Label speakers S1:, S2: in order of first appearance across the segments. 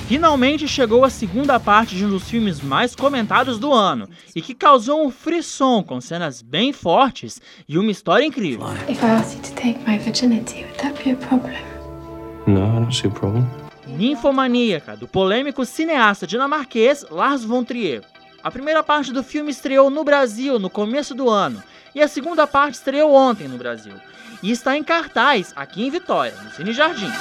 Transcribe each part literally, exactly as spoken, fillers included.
S1: Finalmente chegou a segunda parte de um dos filmes mais comentados do ano e que causou um frisson com cenas bem fortes e uma história incrível.
S2: If I asked you to take my virginity, would that be a problem?
S3: No, I don't see a problem.
S1: Ninfomaníaca, do polêmico cineasta dinamarquês Lars von Trier. A primeira parte do filme estreou no Brasil no começo do ano e a segunda parte estreou ontem no Brasil e está em cartaz aqui em Vitória, no Cine Jardim.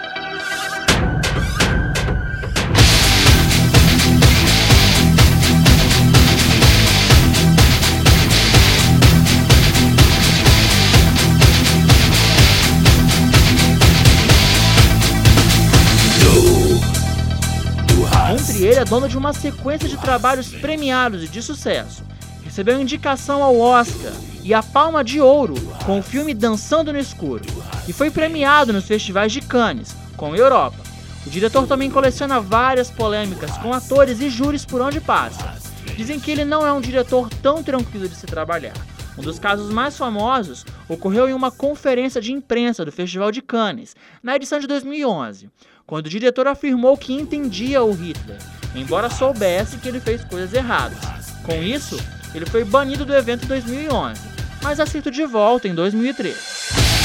S1: Von Trier é dono de uma sequência de trabalhos premiados e de sucesso. Recebeu indicação ao Oscar e a Palma de Ouro com o filme Dançando no Escuro e foi premiado nos festivais de Cannes, com a Europa. O diretor também coleciona várias polêmicas com atores e júris por onde passa. Dizem que ele não é um diretor tão tranquilo de se trabalhar. Um dos casos mais famosos ocorreu em uma conferência de imprensa do Festival de Cannes, na edição de dois mil e onze, quando o diretor afirmou que entendia o Hitler, embora soubesse que ele fez coisas erradas. Com isso, ele foi banido do evento em dois mil e onze, mas aceito de volta em dois mil e treze.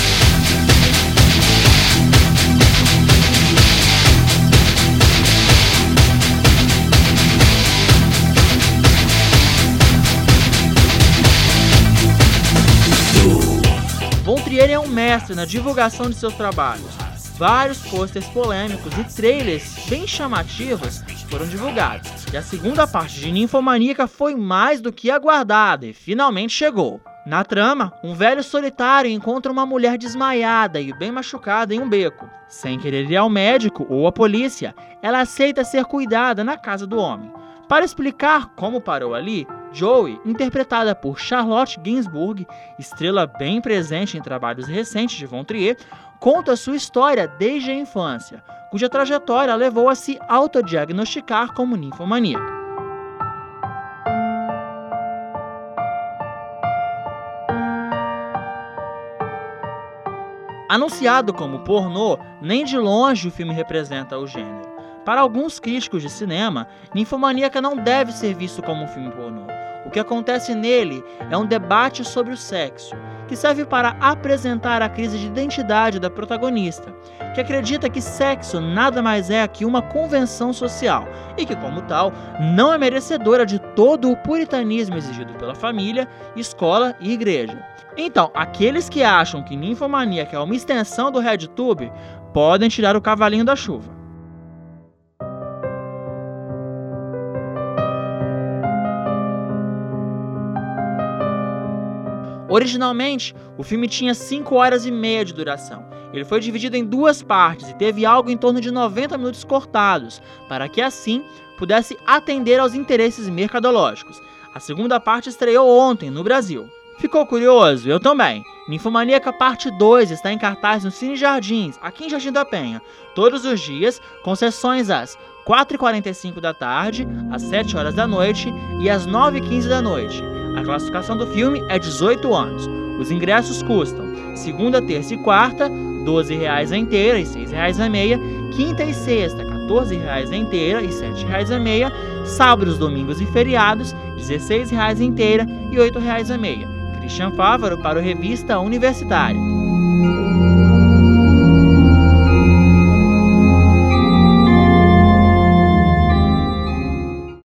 S1: Von Trier é um mestre na divulgação de seus trabalhos. Vários pôsteres polêmicos e trailers bem chamativos foram divulgados. E a segunda parte de Ninfomaníaca foi mais do que aguardada e finalmente chegou. Na trama, um velho solitário encontra uma mulher desmaiada e bem machucada em um beco. Sem querer ir ao médico ou à polícia, ela aceita ser cuidada na casa do homem. Para explicar como parou ali, Joey, interpretada por Charlotte Gainsbourg, estrela bem presente em trabalhos recentes de Von Trier, conta sua história desde a infância, cuja trajetória levou a se autodiagnosticar como ninfomaníaca. Anunciado como pornô, nem de longe o filme representa o gênero. Para alguns críticos de cinema, Ninfomaníaca não deve ser visto como um filme pornô. O que acontece nele é um debate sobre o sexo, que serve para apresentar a crise de identidade da protagonista, que acredita que sexo nada mais é que uma convenção social e que, como tal, não é merecedora de todo o puritanismo exigido pela família, escola e igreja. Então, aqueles que acham que Ninfomaníaca é uma extensão do RedTube podem tirar o cavalinho da chuva. Originalmente, o filme tinha cinco horas e meia de duração. Ele foi dividido em duas partes e teve algo em torno de noventa minutos cortados, para que assim pudesse atender aos interesses mercadológicos. A segunda parte estreou ontem no Brasil. Ficou curioso? Eu também. Ninfomaníaca Parte dois está em cartaz no Cine Jardins, aqui em Jardim da Penha, todos os dias, com sessões às quatro e quarenta e cinco da tarde, às sete horas da noite e às nove e quinze da noite. A classificação do filme é dezoito anos. Os ingressos custam segunda, terça e quarta, doze reais a inteira e seis reais a meia, quinta e sexta, quatorze reais a inteira e sete reais a meia, sábados, domingos e feriados, dezesseis reais a inteira e oito reais a meia. Christian Fávaro para o Revista Universitária.